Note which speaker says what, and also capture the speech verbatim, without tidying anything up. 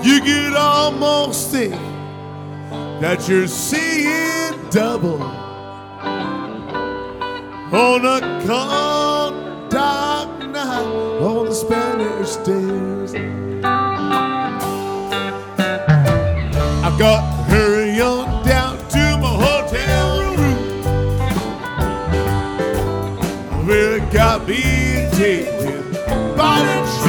Speaker 1: You could almost think that you're seeing double on a cold, dark night on the Spanish stairs. I've got to hurry on down to my hotel room. I've really got me taken by the